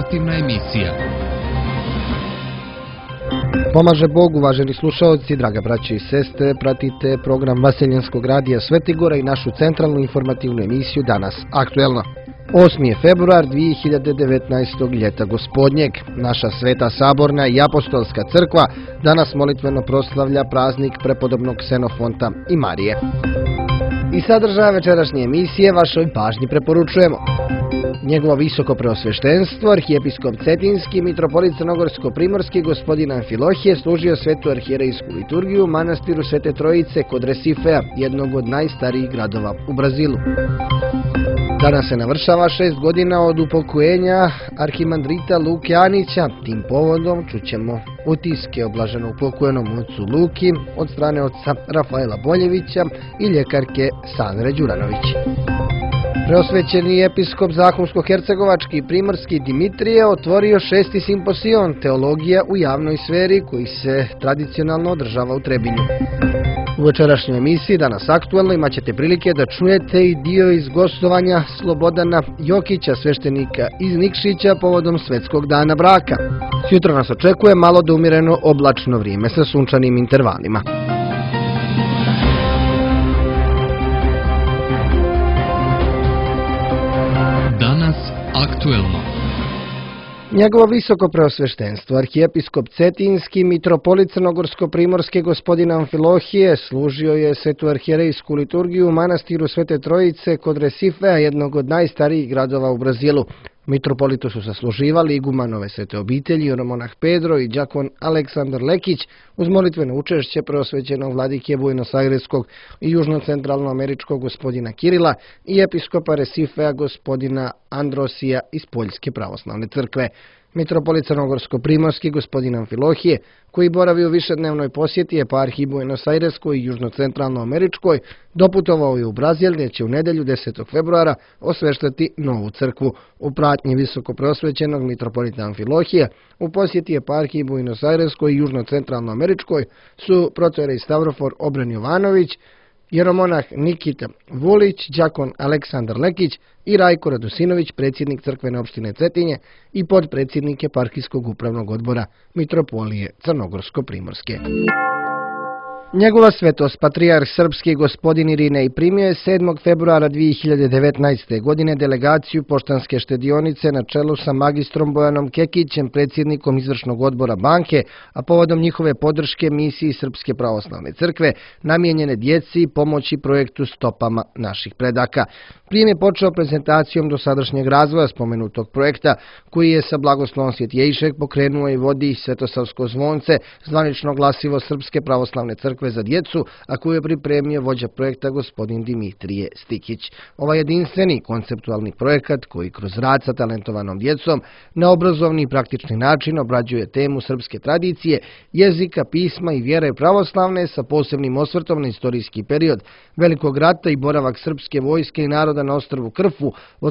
informativna emisija. Pomaže Bog, uvaženi slušaoci, draga braće i sestre, pratite program Vaseljenskog radija Svetigora i našu centralnu informativnu emisiju Danas aktuelno. 8. je februar 2019. ljeta gospodnjeg. Naša Sveta Saborna i Apostolska crkva danas molitveno proslavlja praznik prepodobnog Ksenofonta i Marije. I sadržaja večerašnje emisije vašoj pažnji preporučujemo. Njegovo visoko preosveštenstvo, arhijepiskop Cetinski, mitropolit Crnogorsko-primorski, gospodin Amfilohije, služio svetu arhijerejsku liturgiju u manastiru Svete Trojice kod Resifea, jednog od najstarijih gradova u Brazilu. Danas se navršava 6 godina od upokojenja arhimandrita Luke Anića. Tim povodom čućemo utiske o blaženo upokojenom ocu Luki od strane oca Rafaela Boljevića i ljekarke Sandre Đuranović. Preosvećeni episkop Zahumsko-hercegovački i primorski Dimitrije otvorio 6. simposion Teologija u javnoj sferi koji se tradicionalno održava u Trebinju. U večerašnjoj emisiji Danas aktuelno imat ćete prilike da čujete i dio iz gostovanja Slobodana Jokića, sveštenika iz Nikšića povodom Svetskog dana braka. Sutra nas očekuje malo da umireno oblačno vrijeme sa sunčanim intervalima. Danas aktuelno. Njegovo visoko preosveštenstvo, arhijepiskop Cetinski, mitropolit Crnogorsko-primorske gospodin Amfilohije, služio je svetu arhijerejsku liturgiju u manastiru Svete Trojice kod Resifea, jednog od najstarijih gradova u Brazilu. Mitropolitu su sasluživali igumanove svete obitelji, jeromonah Pedro i đakon Aleksandar Lekić, uz molitveno učešće preosvećenog vladike Buenos Aireskog i južno-centralnoameričkog gospodina Kirila i episkopa Resifea gospodina Androsija iz Poljske pravoslavne crkve. Mitropolit Crnogorsko-primorski gospodin Amfilohije, koji boravi u višednevnoj posjeti eparhiji Buenos Aireskoj i južno-centralnoameričkoj, doputovao je u Brazil gdje će u nedjelju 10. februara osveštati novu crkvu. U pratnji visoko preosvećenog mitropolita Amfilohije u posjeti eparhiji Buenos Aireskoj i južno-centralnoameričkoj su protojerej Stavrofor Obren Jovanović, jeromonah Nikita Vulić, đakon Aleksandar Lekić i Rajko Radosinović, predsjednik crkvene opštine Cetinje i podpredsjednik eparhijskog upravnog odbora mitropolije Crnogorsko-primorske. Njegova svetost, patrijarh srpski gospodin Irinej, primio je 7. februara 2019. godine delegaciju Poštanske štedionice na čelu sa magistrom Bojanom Kekićem, predsjednikom izvršnog odbora banke, a povodom njihove podrške misiji Srpske pravoslavne crkve, namijenjene djeci i pomoći projektu Stopama naših predaka. Prijem je počeo prezentacijom dosadašnjeg razvoja spomenutog projekta, koji je sa blagoslovom Svjetjejšeg pokrenuo i vodi Svetosavsko zvonce, zvanično glasivo Srpske pravoslavne crkve za djecu, a koju je pripremio vođa projekta gospodin Dimitrije Stikić. Ovaj jedinstveni konceptualni projekat, koji kroz rad sa talentovanom djecom na obrazovni i praktični način obrađuje temu srpske tradicije, jezika, pisma i vjere pravoslavne sa posebnim osvrtom na istorijski period Velikog rata i boravak srpske vojske i naroda na ostrvu Krfu od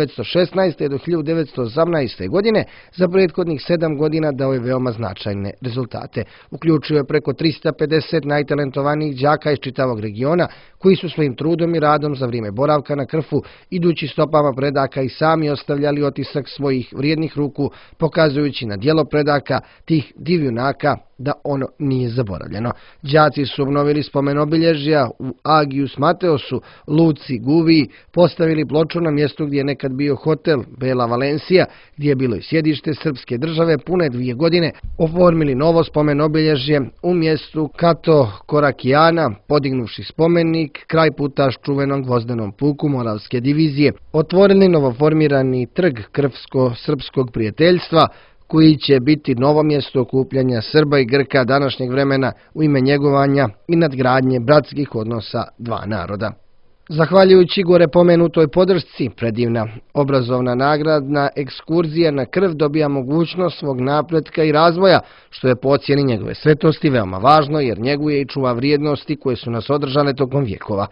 1916. do 1918. godine, za prethodnih 7 godina dao je veoma značajne rezultate. Uključio je preko 350 najtalentovanijih đaka iz čitavog regiona, koji su svojim trudom i radom za vrijeme boravka na Krfu, idući stopama predaka i sami ostavljali otisak svojih vrijednih ruku, pokazujući na djelo predaka tih divjunaka da ono nije zaboravljeno. Đaci su obnovili spomen obilježja u Agius Mateosu, Luci, Guviji, postavili ploču na mjestu gdje je nekad bio hotel Bela Valencija, gdje je bilo i sjedište srpske države pune 2 godine, oformili novo spomen obilježje u mjestu Kato Korakijana, podignuši spomenik kraj puta čuvenom gvozdenom puku Moravske divizije, otvorili novoformirani trg krvsko-srpskog prijateljstva, koji će biti novo mjesto okupljanja Srba i Grka današnjeg vremena u ime njegovanja i nadgradnje bratskih odnosa dva naroda. Zahvaljujući gore pomenutoj podršci, predivna obrazovna nagradna ekskurzija na Krv dobija mogućnost svog napretka i razvoja, što je po ocjeni njegove svetosti veoma važno jer njeguje i čuva vrijednosti koje su nas održale tokom vjekova.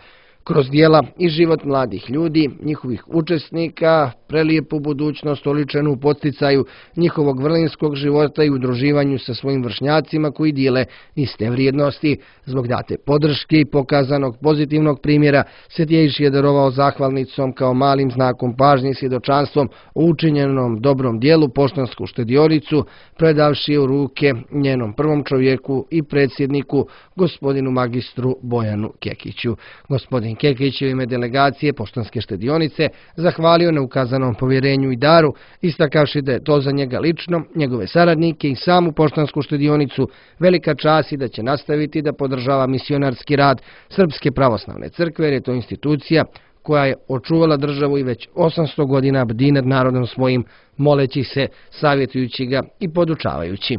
kroz dijela i život mladih ljudi, njihovih učesnika, prelijepu budućnost oličenu u podsticaju njihovog vrlinskog života i udruživanju sa svojim vršnjacima koji dijele iste vrijednosti. Zbog date podrške i pokazanog pozitivnog primjera, Svetjejši je darovao zahvalnicom kao malim znakom pažnje i svjedočanstvom o učinjenom dobrom dijelu poštansku štedionicu, predavši je u ruke njenom prvom čovjeku i predsjedniku, gospodinu magistru Bojanu Kekiću. Gospodin Kekić je u ime delegacije poštanske štedionice zahvalio na ukazanom povjerenju i daru, istakavši da je to za njega lično, njegove saradnike i samu poštansku štedionicu velika čast i da će nastaviti da podržava misionarski rad Srpske pravoslavne crkve, jer je to institucija koja je očuvala državu i već 800 godina bdi nad narodom svojim, moleći se, savjetujući ga i podučavajući.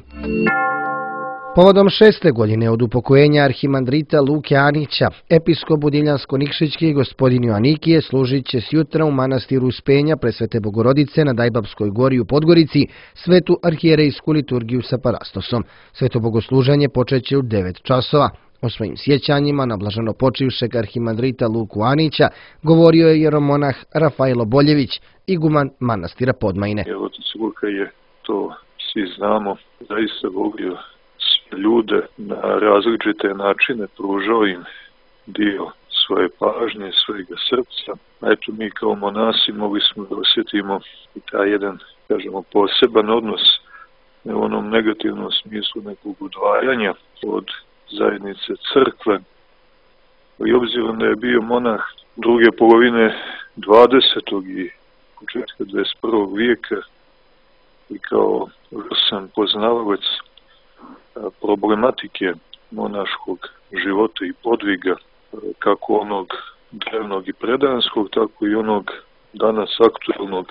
Povodom 6. godine od upokojenja arhimandrita Luke Anića, episkop Budiljansko-Nikšićki gospodin Joanikije služit će sjutra u manastiru Uspenja Presvete Bogorodice na Dajbabskoj gori u Podgorici svetu arhijerejsku liturgiju sa parastosom. Sveto bogosluženje počeće u 9 časova. O svojim sjećanjima na blaženopočivšeg arhimandrita Luku Anića govorio je jeromonah Rafailo Boljević, iguman manastira Podmajine. Otac Luka je, to svi znamo, zaista volio ljude na različite načine, pružao im dio svoje pažnje, svojega srca. A eto, mi kao monasi mogli smo da osjetimo i taj jedan, kažemo, poseban odnos u onom negativnom smislu nekog udvajanja od zajednice crkve. I obzirom da je bio monah druge polovine 20. i početka 21. vijeka i kao sam poznavalac problematike monaškog života i podviga, kako onog drevnog i predanskog, tako i onog danas aktualnog,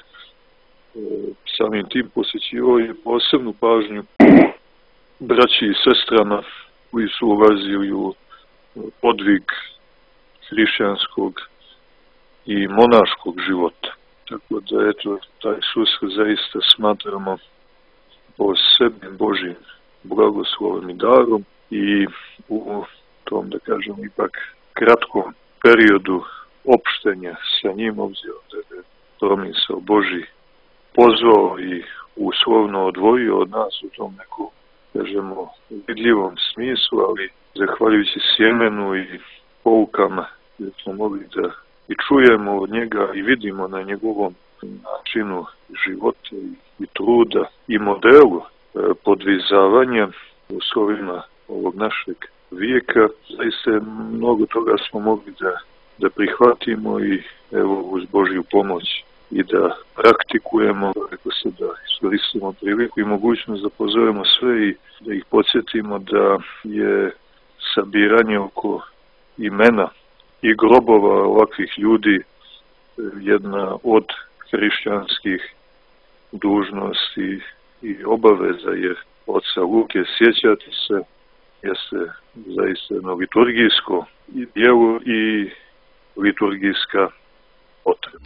samim tim posjećivao je posebnu pažnju braći i sestrama koji su ulazili u podvig hrišćanskog i monaškog života. Tako da, eto, taj susret zaista smatramo posebnim Božjim blagoslovom i darom i u tom, da kažem, ipak kratkom periodu opštenja sa njim, obzirom da je promisao Božji pozvao i uslovno odvojio od nas u tom nekom, kažemo, vidljivom smislu, ali zahvaljujući sjemenu i poukama gdje smo mogli da i čujemo od njega i vidimo na njegovom načinu života i truda i modelu podvizavanja u uslovima ovog našeg vijeka. Zaista mnogo toga smo mogli da prihvatimo i evo uz Božju pomoć i da praktikujemo, rekao se, da iskoristimo priliku i mogućnost da pozovemo sve i da ih podsjetimo da je sabiranje oko imena i grobova ovakvih ljudi jedna od hrišćanskih dužnosti i obaveza, jer oca Luke sjećati se jeste zaista jedno liturgijsko djelo i liturgijska potreba.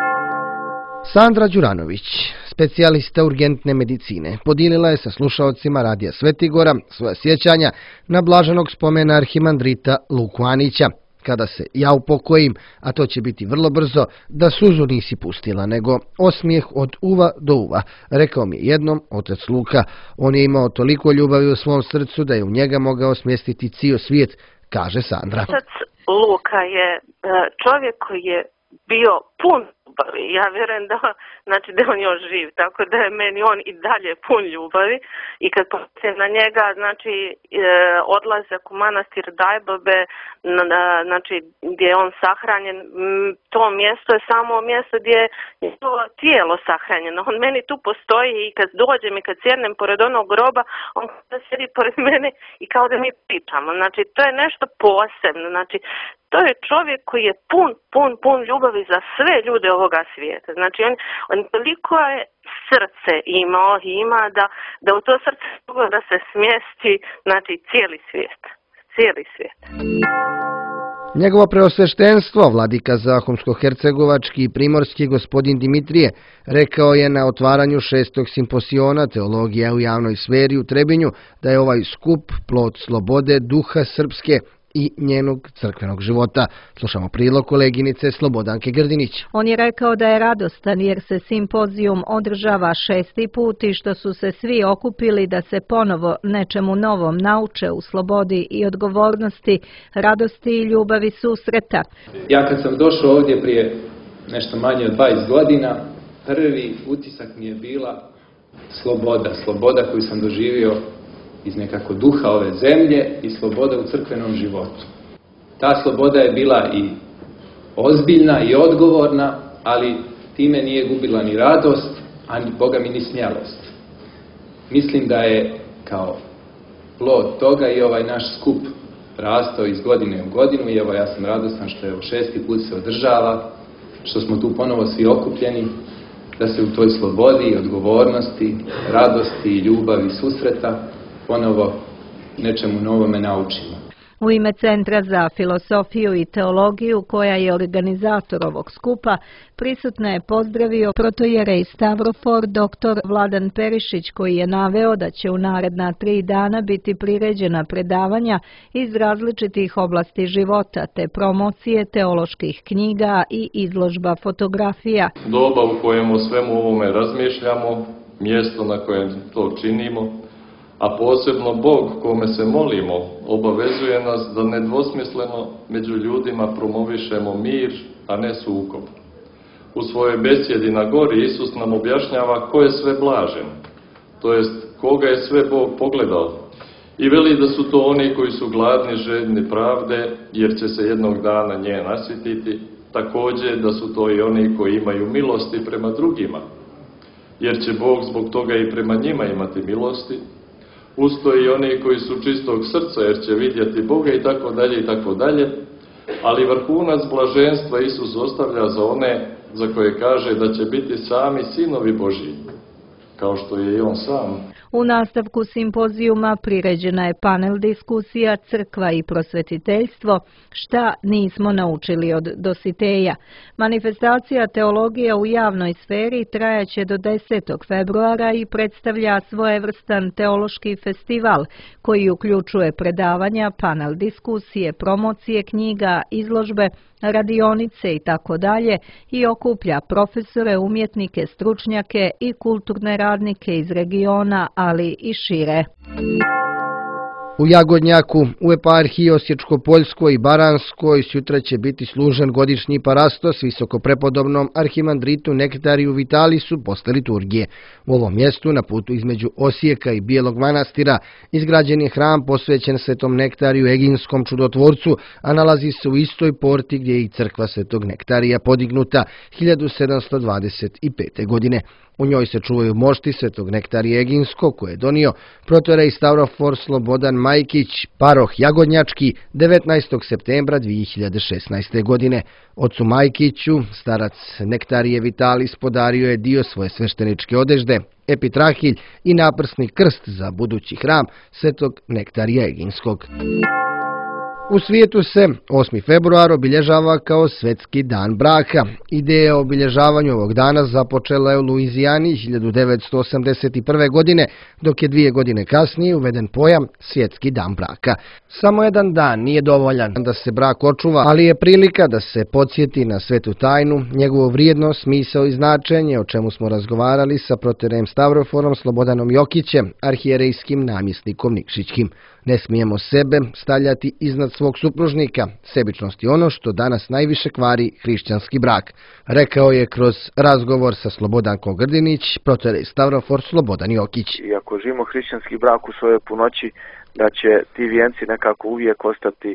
Sandra Đuranović, specijalista urgentne medicine, podijelila je sa slušaocima Radija Svetigora svoja sjećanja na blaženog spomena arhimandrita Luku Anića. Kada se ja upokojim, a to će biti vrlo brzo, da suzu nisi pustila, nego osmijeh od uva do uva, rekao mi je jednom otac Luka. On je imao toliko ljubavi u svom srcu da je u njega mogao smjestiti cijel svijet, kaže Sandra. Otac Luka je čovjek koji je bio pun ljubavi. Ja vjerujem da je on još živ, tako da je meni on i dalje pun ljubavi. I kad pomislim na njega, odlazak u manastir Dajbabe, gdje je on sahranjen, to mjesto je samo mjesto gdje je to tijelo sahranjeno. On meni tu postoji i kad dođem i kad sjednem pored onog groba, on sjedi pored mene i kao da mi pričamo. To je nešto posebno. To je čovjek koji je pun ljubavi za sve ljude ovoga svijeta. On toliko je srce imao i ima da u to srce da se smjesti cijeli svijet. Njegovo preosveštenstvo, vladika Zahumsko-hercegovački i primorski gospodin Dimitrije, rekao je na otvaranju 6. simposiona Teologija u javnoj sferi u Trebinju da je ovaj skup plod slobode duha srpske i njenog crkvenog života. Slušamo prilog koleginice Slobodanke Grdinić. On je rekao da je radostan jer se simpozijum održava 6. put i što su se svi okupili da se ponovo nečemu novom nauče u slobodi i odgovornosti, radosti i ljubavi susreta. Ja kad sam došao ovdje prije nešto manje od 20 godina, prvi utisak mi je bila sloboda koju sam doživio iz nekako duha ove zemlje i sloboda u crkvenom životu. Ta sloboda je bila i ozbiljna i odgovorna, ali time nije gubila ni radost, a ni Boga mi ni smjelost. Mislim da je kao plod toga i ovaj naš skup rastao iz godine u godinu i evo ja sam radostan što je 6. put se održava, što smo tu ponovo svi okupljeni, da se u toj slobodi, odgovornosti, radosti i ljubavi susreta ponovo nečemu novome naučimo. U ime Centra za filosofiju i teologiju, koja je organizator ovog skupa, prisutne je pozdravio protojerej Stavrofor dr. Vladan Perišić, koji je naveo da će u naredna 3 dana biti priređena predavanja iz različitih oblasti života, te promocije teoloških knjiga i izložba fotografija. Doba u kojem o svemu ovome razmišljamo, mjesto na kojem to činimo, a posebno Bog kome se molimo obavezuje nas da nedvosmisleno među ljudima promovišemo mir, a ne sukob. U svojoj besjedi na gori Isus nam objašnjava ko je sve blažen, to jest koga je sve Bog pogledao. I veli da su to oni koji su gladni, željni pravde, jer će se jednog dana nje nasititi, također da su to i oni koji imaju milosti prema drugima, jer će Bog zbog toga i prema njima imati milosti. Usto i oni koji su čistog srca, jer će vidjeti Boga i tako dalje i tako dalje, ali vrhunac blaženstva Isus ostavlja za one za koje kaže da će biti sami sinovi Božji, kao što je i on sam. U nastavku simpozijuma priređena je panel diskusija Crkva i prosvetiteljstvo, šta nismo naučili od Dositeja. Manifestacija teologija u javnoj sferi trajaće do 10. februara i predstavlja svojevrstan teološki festival koji uključuje predavanja, panel diskusije, promocije knjiga, izložbe, radionice i tako dalje i okuplja profesore, umjetnike, stručnjake i kulturne radnike iz regiona, ali i šire. U Jagodnjaku, u eparhiji Osječko-Poljskoj i Baranskoj sutra će biti služen godišnji parastos visokoprepodobnom arhimandritu Nektariju Vitalisu posle liturgije. U ovom mjestu, na putu između Osijeka i Bijelog Manastira, izgrađen je hram posvećen Svetom Nektariju Eginskom čudotvorcu, a nalazi se u istoj porti gdje je i crkva Svetog Nektarija podignuta 1725. godine. U njoj se čuvaju mošti Svetog Nektarija Eginskog, koje je donio protojerej Stavrofor Slobodan Majkić, paroh Jagodnjački, 19. septembra 2016. godine. Ocu Majkiću starac Nektarije Vitalis podario je dio svoje svešteničke odežde, epitrahilj i naprsni krst za budući hram Svetog Nektarija Eginskog. U svijetu se 8. februar obilježava kao Svjetski dan braka. Ideja o obilježavanju ovog dana započela je u Luizijani 1981. godine, dok je 2 godine kasnije uveden pojam Svjetski dan braka. Samo jedan dan nije dovoljan da se brak očuva, ali je prilika da se podsjeti na svetu tajnu, njegovu vrijednost, smisao i značenje, o čemu smo razgovarali sa protojerejem Stavroforom Slobodanom Jokićem, arhijerejskim namjesnikom Nikšićkim. Ne smijemo sebe stavljati iznad svog supružnika. Sebičnost je ono što danas najviše kvari hrišćanski brak, rekao je kroz razgovor sa Slobodankom Grdinić protojerej Stavrofor Slobodan Jokić. I ako živimo hrišćanski brak u svojoj punoći, da će ti vijenci nekako uvijek ostati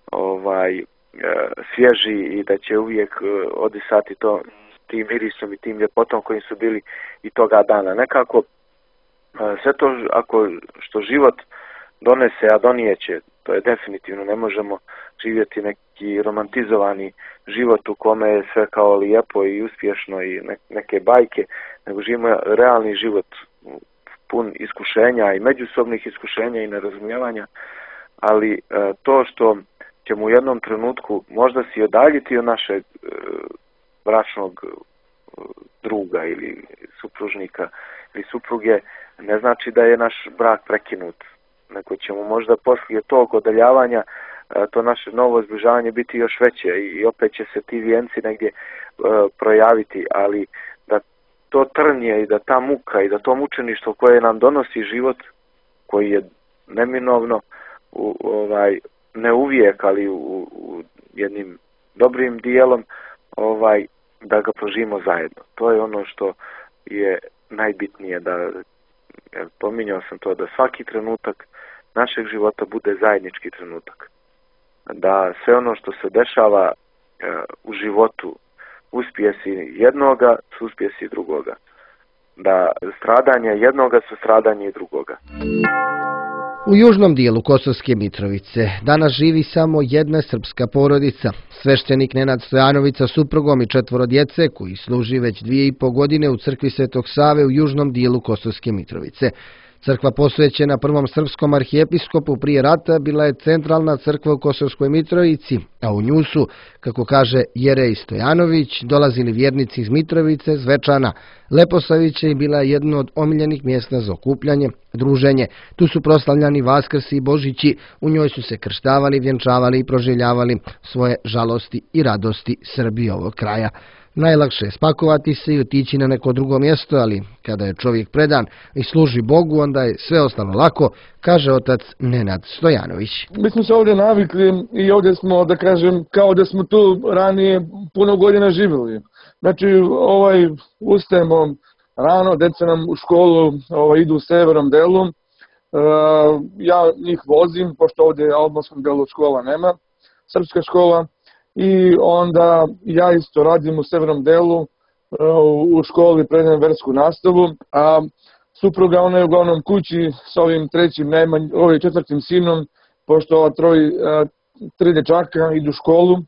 svježi i da će uvijek odisati to tim mirisom i tim ljepotom kojim su bili i toga dana. Nekako sve to što život donese, a donijeće, to je definitivno, ne možemo živjeti neki romantizovani život u kome je sve kao lijepo i uspješno i neke bajke, nego živimo realni život pun iskušenja i međusobnih iskušenja i nerazumijevanja, ali to što ćemo u jednom trenutku možda si odaljiti od našeg bračnog druga ili supružnika ili supruge, ne znači da je naš brak prekinut, nego ćemo možda poslije tog odaljavanja to naše novo zbližavanje biti još veće i opet će se ti vijenci negdje projaviti, ali da to trnje i da ta muka i da to mučeništvo koje nam donosi život, koji je neminovno, ne uvijek, ali u jednim dobrim dijelom, da ga proživimo zajedno. To je ono što je najbitnije, da pominjao sam to, da svaki trenutak našeg života bude zajednički trenutak. Da sve ono što se dešava u životu, uspjesi jednoga su uspjesi drugoga. Da stradanja jednoga su stradanje drugoga. U južnom dijelu Kosovske Mitrovice danas živi samo jedna srpska porodica. Sveštenik Nenad Stojanović sa suprugom i 4 djece koji služi već 2,5 godine u crkvi Svetog Save u južnom dijelu Kosovske Mitrovice. Crkva posvećena prvom srpskom arhijepiskopu prije rata bila je centralna crkva u Kosovskoj Mitrovici, a u nju su, kako kaže Jerej Stojanović, dolazili vjernici iz Mitrovice, Zvečana, Leposavića i bila je jedno od omiljenih mjesta za okupljanje, druženje. Tu su proslavljani Vaskrsi i Božići, u njoj su se krštavali, vjenčavali i proživljavali svoje žalosti i radosti Srbi ovog kraja. Najlakše je spakovati se i otići na neko drugo mjesto, ali kada je čovjek predan i služi Bogu, onda je sve ostalo lako, kaže otac Nenad Stojanović. Mi smo se ovdje navikli i ovdje smo, da kažem, kao da smo tu ranije puno godina živjeli. Znači, ustajemo rano, djeca nam u školu idu u severnom delu. Ja njih vozim, pošto ovdje u albanskom delu škola nema, srpska škola. I onda ja isto radim u severnom delu, u školi predajem versku nastavu, a supruga ona je uglavnom kući s ovim četvrtim sinom, pošto 3 dječaka idu u školu,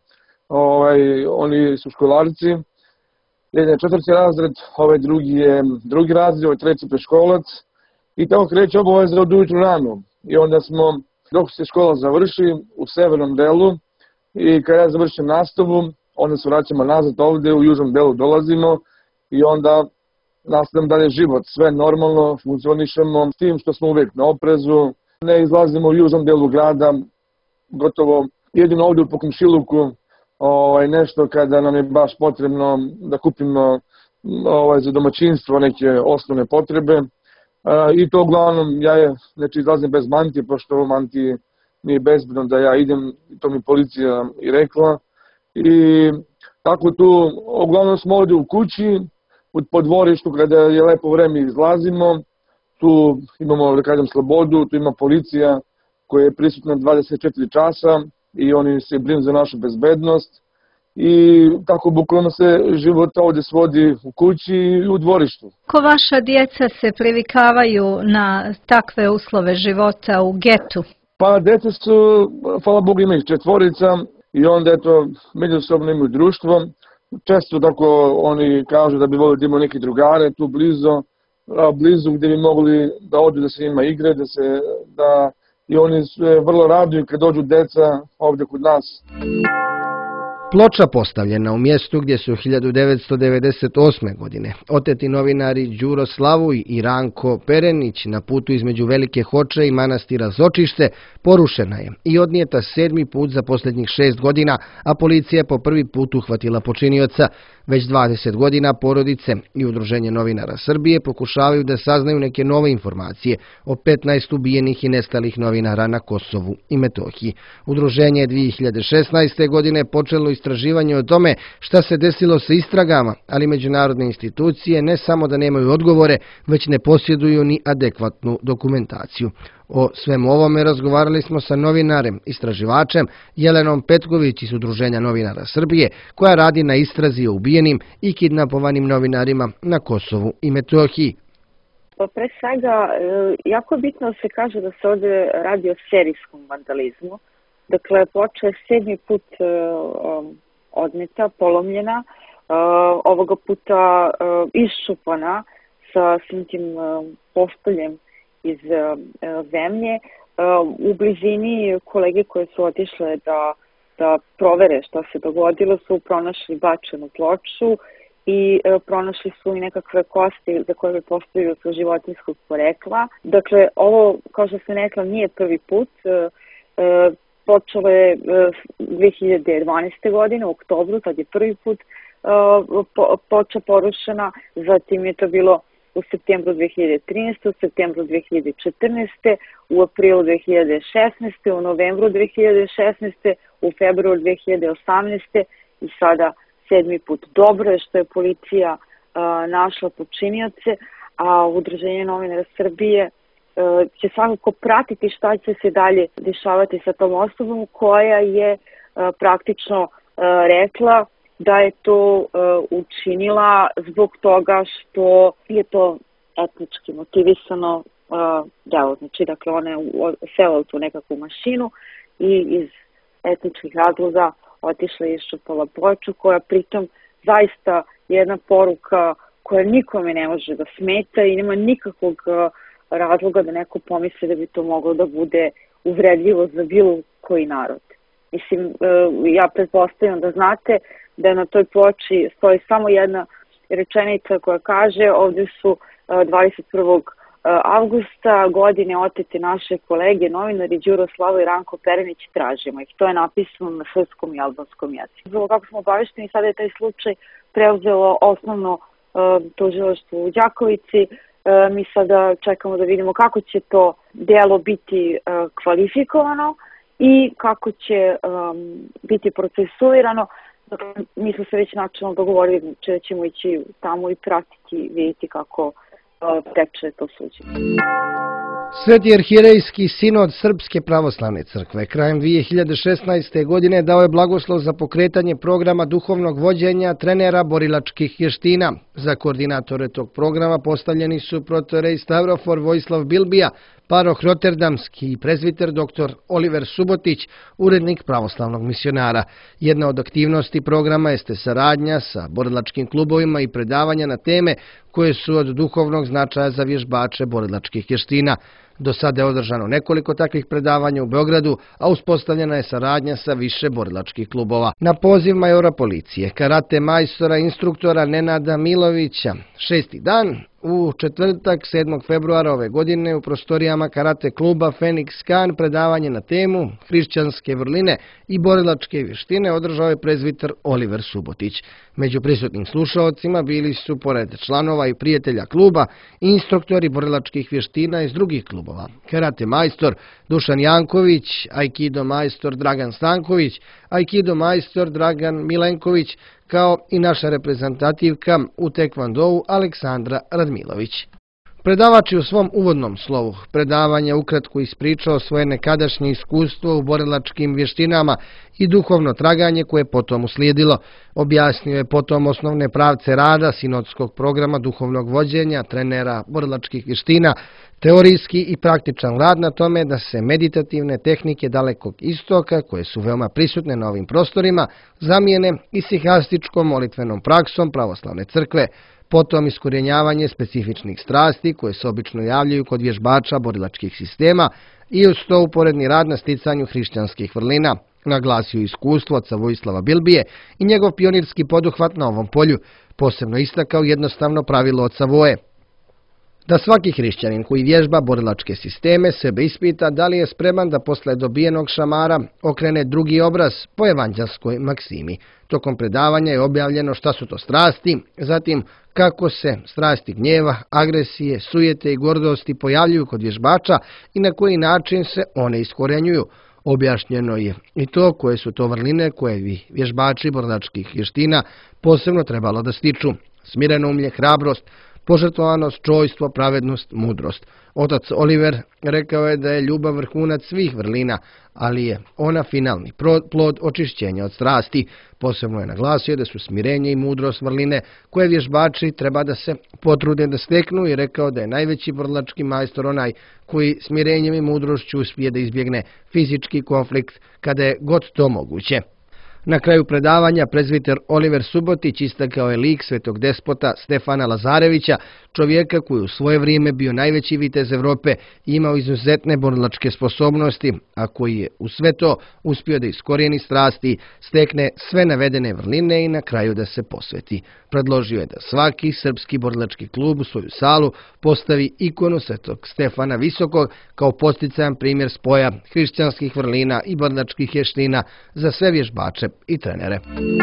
oni su školarci, jedan je 4. razred, ovaj drugi je 2. razred, ovaj 3. preškolac i tako kreće obaveza od ujutru rano. I onda smo, dok se škola završi u severnom delu, i kada ja završim nastavu, onda se vraćamo nazad ovdje, u južnom delu dolazimo i onda nastavljamo dalje život. Sve normalno, funkcionišemo s tim što smo uvijek na oprezu. Ne izlazimo u južnom delu grada, gotovo jedino ovdje u komšiluku, nešto kada nam je baš potrebno da kupimo za domaćinstvo neke osnovne potrebe. I to uglavnom ja izlazim bez mantije, pošto mantije nije bezbedno da ja idem, to mi policija i rekla. I tako tu, uglavnom smo ovdje u kući, po dvorištu kada je lepo vreme izlazimo, tu imamo, da kažem, slobodu, tu ima policija koja je prisutna 24 časa i oni se brinu za našu bezbednost. I tako bukvalno se život ovdje svodi u kući i u dvorištu. Ko vaša djeca se privikavaju na takve uslove života u getu? Pa djeca su, hvala Bogu, ima ih 4 i onda međusobno imaju društvo. Često tako oni kažu da bi volili da imaju neke drugare tu blizu gdje bi mogli da odu da se njima igre, i oni se vrlo raduju kad dođu djeca ovdje kod nas. Ploča postavljena u mjestu gdje su 1998. godine oteti novinari Đuro Slavuj i Ranko Perenić na putu između Velike Hoče i manastira Zočište porušena je i odnijeta 7. put za posljednjih 6 godina, a policija je po prvi put uhvatila počinioca. Već 20 godina porodice i Udruženje novinara Srbije pokušavaju da saznaju neke nove informacije o 15 ubijenih i nestalih novinara na Kosovu i Metohiji. Udruženje je 2016. godine počelo istraživanje o tome šta se desilo sa istragama, ali međunarodne institucije ne samo da nemaju odgovore, već ne posjeduju ni adekvatnu dokumentaciju. O svemu ovome razgovarali smo sa novinarem, istraživačem Jelenom Petković iz Udruženja novinara Srbije, koja radi na istrazi o ubijenim i kidnapovanim novinarima na Kosovu i Metohiji. Pa pre svega, jako je bitno da se kaže da se ovdje radi o serijskom vandalizmu. Dakle, ploča je 7. put odneta, polomljena, ovoga puta iščupana sa svim tim postoljem iz zemlje. U blizini kolege koje su otišle da provere što se dogodilo su pronašli bačenu ploču i pronašli su i nekakve kosti za koje postoji su životinjskog porekla. Dakle, ovo, kao što sam rekla, nije prvi put. počelo je 2012. godine u oktobru, tad je prvi put ploča porušena, zatim je to bilo u septembru 2013. u septembru 2014. u aprilu 2016. u novembru 2016. u februaru 2018. i sada 7. put. Dobro je što je policija našla počinioce, a Udruženje novinara Srbije će svakako pratiti šta će se dalje dešavati sa tom osobom koja je praktično rekla da je to učinila zbog toga što je to etnički motivisano delo. Znači, dakle, ona je sela u tu nekakvu mašinu i iz etničkih razloga otišla i iščupala ploču, koja pritom zaista je jedna poruka koja nikome ne može da smeta i nema nikakvog razloga da neko pomisli da bi to moglo da bude uvredljivo za bilo koji narod. Mislim, ja pretpostavljam da znate da na toj ploči stoji samo jedna rečenica koja kaže: ovdje su 21. avgusta godine otete naše kolege novinari Đuro Slavo i Ranko Perenić, tražimo ih. To je napisano na srpskom i albanskom jeziku. Kako smo obavešteni, sada je taj slučaj preuzelo osnovno tužilaštvo u Đakovici. Mi sada čekamo da vidimo kako će to delo biti kvalifikovano i kako će biti procesuirano. Dakle, mi smo se već načelno dogovorili da ćemo ići tamo i pratiti, vidjeti kako teče to suđenje. Sveti arhijerejski sinod Srpske pravoslavne crkve krajem 2016. godine dao je blagoslov za pokretanje programa duhovnog vođenja trenera borilačkih vještina. Za koordinatore tog programa postavljeni su protorej Stavrofor Vojislav Bilbija, paroh Rotterdamski i prezviter dr. Oliver Subotić, urednik pravoslavnog misionara. Jedna od aktivnosti programa jeste saradnja sa borilačkim klubovima i predavanja na teme koje su od duhovnog značaja za vježbače borilačkih vještina. Do sada je održano nekoliko takvih predavanja u Beogradu, a uspostavljena je saradnja sa više borilačkih klubova. Na poziv majora policije, karate majstora instruktora Nenada Milovića, 6. dan, u četvrtak 7. februara ove godine u prostorijama karate kluba Fenix Kan predavanje na temu hrišćanske vrline i borilačke vještine održao je prezviter Oliver Subotić. Među prisutnim slušaocima bili su, pored članova i prijatelja kluba, instruktori borilačkih vještina iz drugih klubova. Karate majstor Dušan Janković, aikido majstor Dragan Stanković, aikido majstor Dragan Milenković, kao i naša reprezentativka u tekvondou Aleksandra Radmilović. Predavač je u svom uvodnom slovu predavanja ukratko ispričao svoje nekadašnje iskustvo u borilačkim vještinama i duhovno traganje koje je potom uslijedilo. Objasnio je potom osnovne pravce rada sinodskog programa duhovnog vođenja trenera borilačkih vještina, teorijski i praktičan rad na tome da se meditativne tehnike Dalekog istoka, koje su veoma prisutne na ovim prostorima, zamijene isihastičkom molitvenom praksom pravoslavne crkve, potom iskorjenjavanje specifičnih strasti koje se obično javljaju kod vježbača borilačkih sistema i uz to uporedni rad na sticanju hrišćanskih vrlina, naglasio iskustvo oca Vojislava Bilbije i njegov pionirski poduhvat na ovom polju, posebno istakao jednostavno pravilo oca Voje, da svaki hrišćanin koji vježba borilačke sisteme sebe ispita da li je spreman da posle dobijenog šamara okrene drugi obraz po evanđelskoj maksimi. Tokom predavanja je objavljeno šta su to strasti, zatim kako se strasti gnjeva, agresije, sujete i gordosti pojavljuju kod vježbača i na koji način se one iskorenjuju. Objašnjeno je i to koje su to vrline koje bi vježbači borilačkih vještina posebno trebalo da stiču: smirenomlje, hrabrost, požrtvovanost, čojstvo, pravednost, mudrost. Otac Oliver rekao je da je ljubav vrhunac svih vrlina, ali je ona finalni plod očišćenja od strasti. Posebno je naglasio da su smirenje i mudrost vrline koje vježbači treba da se potrude da steknu i rekao da je najveći borilački majstor onaj koji smirenjem i mudrošću uspije da izbjegne fizički konflikt kada je god to moguće. Na kraju predavanja prezbiter Oliver Subotić istakao je lik svetog despota Stefana Lazarevića, čovjeka koji u svoje vrijeme bio najveći vitez Evrope i imao izuzetne borilačke sposobnosti, a koji je u sve to uspio da iskorijeni strasti, stekne sve navedene vrline i na kraju da se posveti. Predložio je da svaki srpski borilački klub u svoju salu postavi ikonu svetog Stefana Visokog kao posticajan primjer spoja hrišćanskih vrlina i borilačkih vještina za sve vježbače i trenere.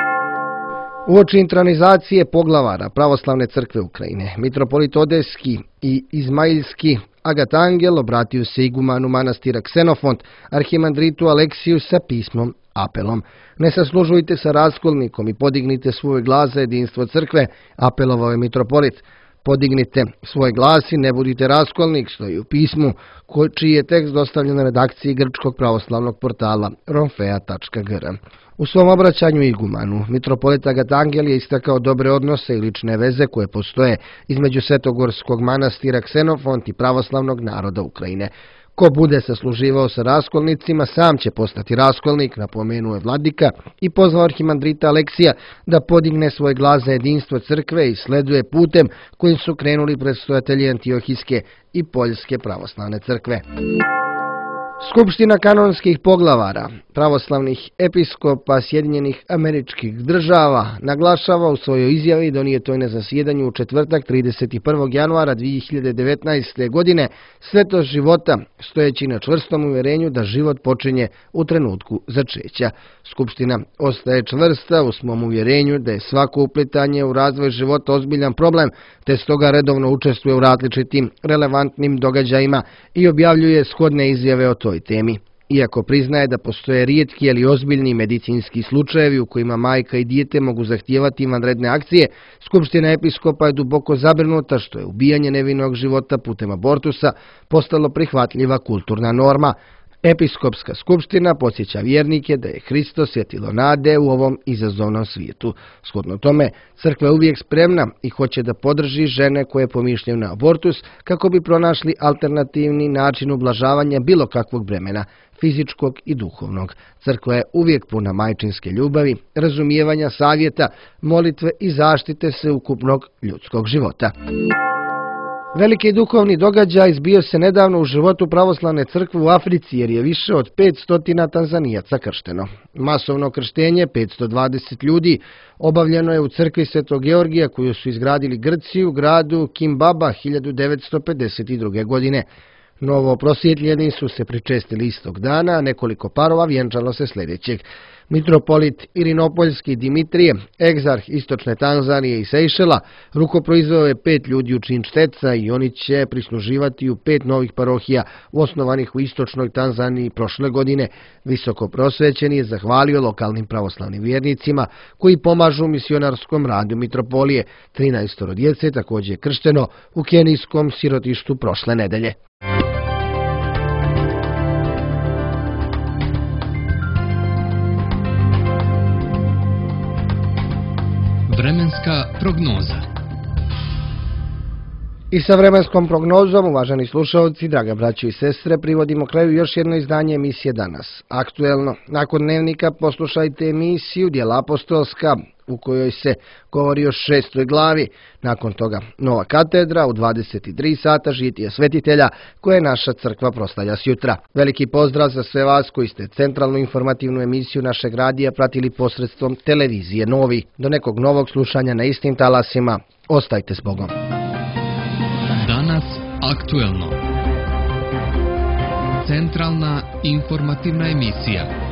Uoči intronizacije poglavara Pravoslavne crkve Ukrajine, mitropolit Odeski i Izmailski Agatangel obratio se igumanu manastira Ksenofont, arhimandritu Aleksiju sa pismom apelom. Ne saslužujte sa raskolnikom i podignite svoj glas za jedinstvo crkve, apelovao je mitropolit. Podignite svoj glas i ne budite raskolnik, stoji u pismu, čiji je tekst dostavljen na redakciji grčkog pravoslavnog portala romfea.gr. U svom obraćanju igumanu, mitropolit Agatangel je istakao dobre odnose i lične veze koje postoje između Svetogorskog manastira Ksenofont i pravoslavnog naroda Ukrajine. Ko bude sasluživao sa raskolnicima, sam će postati raskolnik, napomenuo je vladika i pozvao arhimandrita Aleksija da podigne svoj glas za jedinstvo crkve i sleduje putem kojim su krenuli predstojatelji Antiohijske i Poljske pravoslavne crkve. Skupština kanonskih poglavara pravoslavnih episkopa Sjedinjenih Američkih Država naglašava u svojoj izjavi donijetoj na zasjedanju u četvrtak 31. januara 2019. godine svetost života, stojeći na čvrstom uvjerenju da život počinje u trenutku začeća. Skupština ostaje čvrsta u svom uvjerenju da je svako uplitanje u razvoj života ozbiljan problem, te stoga redovno učestvuje u različitim relevantnim događajima i objavljuje shodne izjave o toj temi. Iako priznaje da postoje rijetki ali ozbiljni medicinski slučajevi u kojima majka i dijete mogu zahtijevati vanredne akcije, Skupština episkopa je duboko zabrinuta što je ubijanje nevinog života putem abortusa postalo prihvatljiva kulturna norma. Episkopska skupština podsjeća vjernike da je Hristos svjetilo nade u ovom izazovnom svijetu. Shodno tome, crkva je uvijek spremna i hoće da podrži žene koje pomišljaju na abortus kako bi pronašli alternativni način ublažavanja bilo kakvog bremena, fizičkog i duhovnog. Crkva je uvijek puna majčinske ljubavi, razumijevanja, savjeta, molitve i zaštite sveukupnog ljudskog života. Veliki duhovni događaj zbio se nedavno u životu pravoslavne crkve u Africi jer je više od 500 Tanzanijaca kršteno. Masovno krštenje, 520 ljudi, obavljeno je u crkvi Svetog Georgija koju su izgradili Grci u gradu Kimbaba 1952. godine. Novo prosvjetljeni su se pričestili istog dana, a nekoliko parova vjenčalo se sljedećeg. Mitropolit Irinopoljski Dimitrije, egzarh istočne Tanzanije i Sejšela, rukoproizveo je 5 ljudi u čin šteca i oni će prisluživati u 5 novih parohija osnovanih u istočnoj Tanzaniji prošle godine. Visoko prosvećeni je zahvalio lokalnim pravoslavnim vjernicima koji pomažu u misionarskom radu mitropolije. 13 djece također je kršteno u kenijskom sirotištu prošle nedelje. Vremenska prognoza. I sa vremenskom prognozom, uvaženi slušalci, draga braćo i sestre, privodimo kraju još jedno izdanje emisije Danas. Aktuelno, nakon dnevnika poslušajte emisiju Djela apostolska, u kojoj se govori o 6. glavi. Nakon toga Nova katedra u 23 sata žitije svetitelja koje naša crkva proslavlja sjutra. Veliki pozdrav za sve vas koji ste centralnu informativnu emisiju našeg radija pratili posredstvom televizije Novi. Do nekog novog slušanja na istim talasima. Ostajte s Bogom. Danas aktuelno. Centralna informativna emisija.